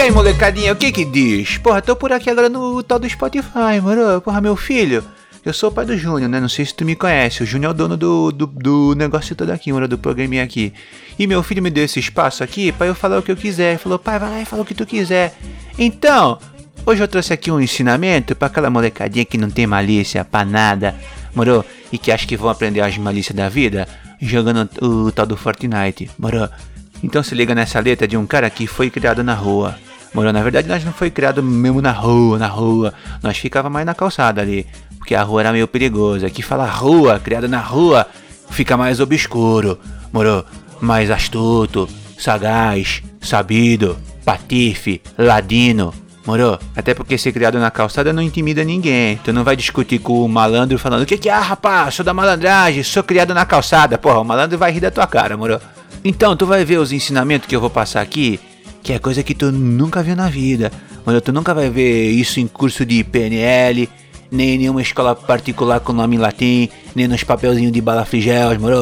aí, molecadinha, o que diz? Porra, tô por aqui agora no tal do Spotify, moro. Porra, meu filho, eu sou o pai do Júnior, né? Não sei se tu me conhece. O Júnior é o dono do negócio todo aqui, moro, do programinha aqui. E meu filho me deu esse espaço aqui pra eu falar o que eu quiser. Ele falou, pai, vai lá e fala o que tu quiser. Então, hoje eu trouxe aqui um ensinamento pra aquela molecadinha que não tem malícia pra nada, moro? E que acha que vão aprender as malícias da vida jogando o tal do Fortnite, moro? Então se liga nessa letra de um cara que foi criado na rua. Moro, na verdade nós não foi criado mesmo na rua. Nós ficava mais na calçada ali, porque a rua era meio perigosa. Aqui fala rua, criado na rua, fica mais obscuro, moro? Mais astuto, sagaz, sabido, patife, ladino, moro? Até porque ser criado na calçada não intimida ninguém. Tu não vai discutir com o malandro falando, o que é, rapaz? Sou da malandragem, sou criado na calçada. Porra, o malandro vai rir da tua cara, moro? Então, tu vai ver os ensinamentos que eu vou passar aqui, que é coisa que tu nunca viu na vida. Mano, tu nunca vai ver isso em curso de PNL, nem em nenhuma escola particular com nome em latim, nem nos papelzinhos de balafrigel, moro?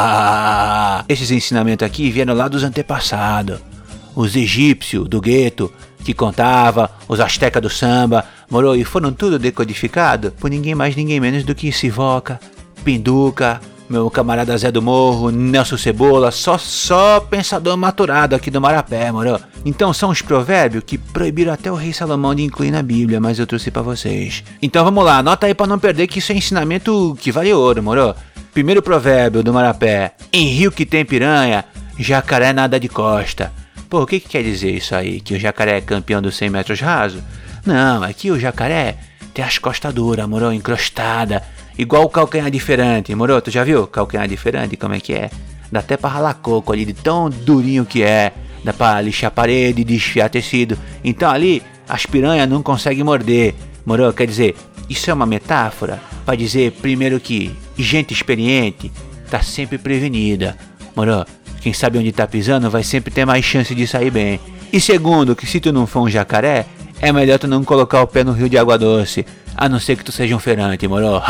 Esses ensinamentos aqui vieram lá dos antepassados. Os egípcios do gueto, que contava, os astecas do samba, moro? E foram tudo decodificados por ninguém mais, ninguém menos do que Sivoca, Pinduca, meu camarada Zé do Morro, Nelson Cebola, só pensador maturado aqui do Marapé, moro? Então são os provérbios que proibiram até o rei Salomão de incluir na Bíblia, mas eu trouxe pra vocês. Então vamos lá, anota aí pra não perder que isso é ensinamento que vale ouro, moro? Primeiro provérbio do Marapé: em rio que tem piranha, jacaré nada de costa. Pô, o que quer dizer isso aí? Que o jacaré é campeão dos 100 metros raso? Não, é que o jacaré tem as costas duras, moro? Encrostada. Igual o calcanhar diferente, moro? Tu já viu calcanhar diferente? Como é que é? Dá até pra ralar coco ali, de tão durinho que é. Dá pra lixar a parede, desfiar tecido. Então ali, as piranhas não conseguem morder, moro? Quer dizer, isso é uma metáfora pra dizer, primeiro, que gente experiente tá sempre prevenida, moro? Quem sabe onde tá pisando vai sempre ter mais chance de sair bem. E segundo, que se tu não for um jacaré, é melhor tu não colocar o pé no rio de água doce, a não ser que tu seja um feirante, moro?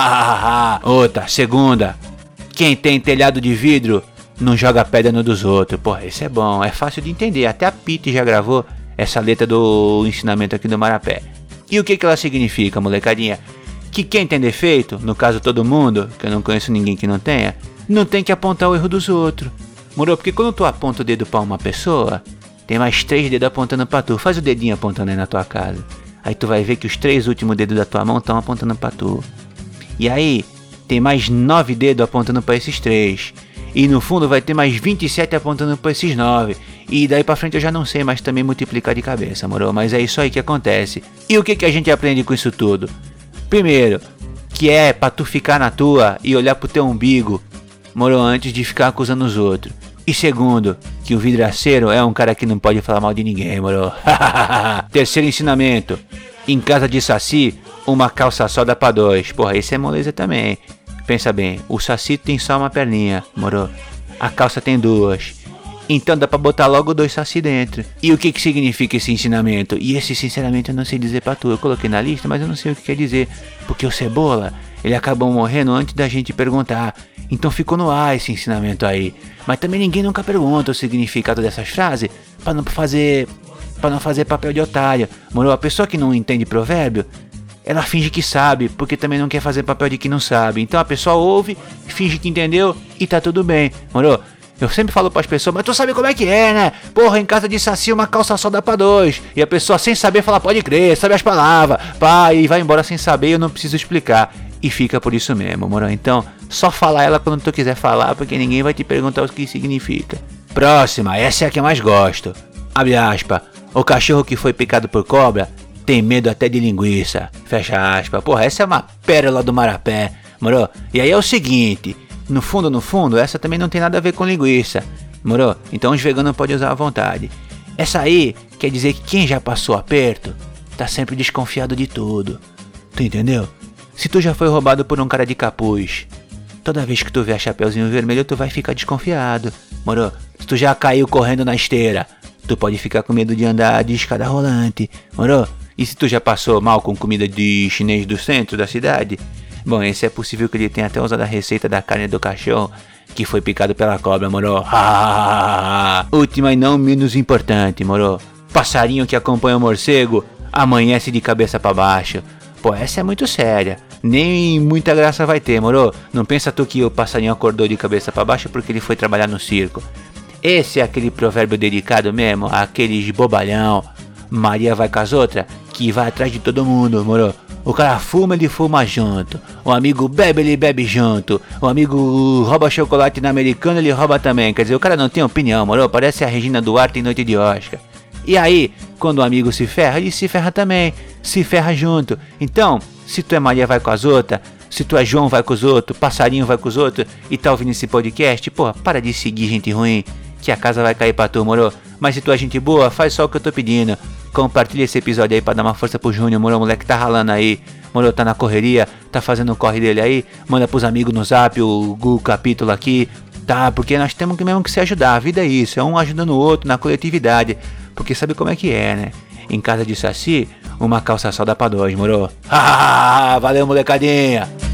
Outra, segunda, quem tem telhado de vidro não joga pedra no dos outros. Porra, isso é bom, é fácil de entender. Até a Pete já gravou essa letra do ensinamento aqui do Marapé. E o que ela significa, molecadinha? Que quem tem defeito, no caso todo mundo, que eu não conheço ninguém que não tenha, não tem que apontar o erro dos outros, moro? Porque quando tu aponta o dedo pra uma pessoa, tem mais 3 dedos apontando pra tu. Faz o dedinho apontando aí na tua casa. Aí tu vai ver que os 3 últimos dedos da tua mão estão apontando pra tu. E aí, tem mais 9 dedos apontando pra esses 3. E no fundo vai ter mais 27 apontando pra esses 9. E daí pra frente eu já não sei mais também multiplicar de cabeça, moro? Mas é isso aí que acontece. E o que a gente aprende com isso tudo? Primeiro, que é pra tu ficar na tua e olhar pro teu umbigo, moro? Antes de ficar acusando os outros. E segundo, que o vidraceiro é um cara que não pode falar mal de ninguém, moro? Terceiro ensinamento: em casa de saci, uma calça só dá pra 2. Porra, isso é moleza também. Pensa bem, o saci tem só uma perninha, moro? A calça tem 2. Então dá pra botar logo 2 saci dentro. E o que significa esse ensinamento? E esse, sinceramente, eu não sei dizer pra tu. Eu coloquei na lista, mas eu não sei o que quer dizer. Porque o Cebola, ele acabou morrendo antes da gente perguntar. Então ficou no ar esse ensinamento aí. Mas também ninguém nunca pergunta o significado dessas frases pra não fazer papel de otário. Moro? A pessoa que não entende provérbio, ela finge que sabe, porque também não quer fazer papel de que não sabe. Então a pessoa ouve, finge que entendeu e tá tudo bem. Moro? Eu sempre falo pras pessoas, mas tu sabe como é que é, né? Porra, em casa de saci uma calça só dá pra 2. E a pessoa sem saber fala, pode crer, sabe as palavras, pá, e vai embora sem saber, eu não preciso explicar. E fica por isso mesmo, moro? Então, só fala ela quando tu quiser falar, porque ninguém vai te perguntar o que significa. Próxima, essa é a que eu mais gosto. Abre aspas. O cachorro que foi picado por cobra tem medo até de linguiça. Fecha aspas. Porra, essa é uma pérola do Marapé, moro? E aí é o seguinte, no fundo, essa também não tem nada a ver com linguiça, moro? Então os veganos podem usar à vontade. Essa aí quer dizer que quem já passou aperto tá sempre desconfiado de tudo. Tu entendeu? Se tu já foi roubado por um cara de capuz, toda vez que tu vê a Chapeuzinho Vermelho, tu vai ficar desconfiado, moro? Se tu já caiu correndo na esteira, tu pode ficar com medo de andar de escada rolante, moro? E se tu já passou mal com comida de chinês do centro da cidade, bom, esse é possível que ele tenha até usado a receita da carne do cachorro que foi picado pela cobra, moro? Última e não menos importante, moro? passarinho que acompanha o morcego amanhece de cabeça pra baixo. Pô, essa é muito séria. Nem muita graça vai ter, moro? Não pensa tu que o passarinho acordou de cabeça pra baixo porque ele foi trabalhar no circo. Esse é aquele provérbio dedicado mesmo àqueles bobalhão. Maria vai com as outras, que vai atrás de todo mundo, moro? O cara fuma, ele fuma junto. O amigo bebe, ele bebe junto. O amigo rouba chocolate na Americana, ele rouba também. Quer dizer, o cara não tem opinião, moro? Parece a Regina Duarte em Noite de Oscar. E aí, quando o amigo se ferra, ele se ferra também. Se ferra junto. Então, se tu é Maria vai com as outras, se tu é João vai com os outros, passarinho vai com os outros e tá ouvindo esse podcast, porra, para de seguir gente ruim, que a casa vai cair pra tu, moro? Mas se tu é gente boa, faz só o que eu tô pedindo. Compartilha esse episódio aí pra dar uma força pro Júnior, moro? O moleque tá ralando aí, moro? Tá na correria, tá fazendo o corre dele aí. Manda pros amigos no zap o capítulo aqui, tá? Porque nós temos que mesmo que se ajudar, a vida é isso, é um ajudando o outro na coletividade. Porque sabe como é que é, né? Em casa de Saci, uma calça só dá pra dois, moro? Valeu, molecadinha!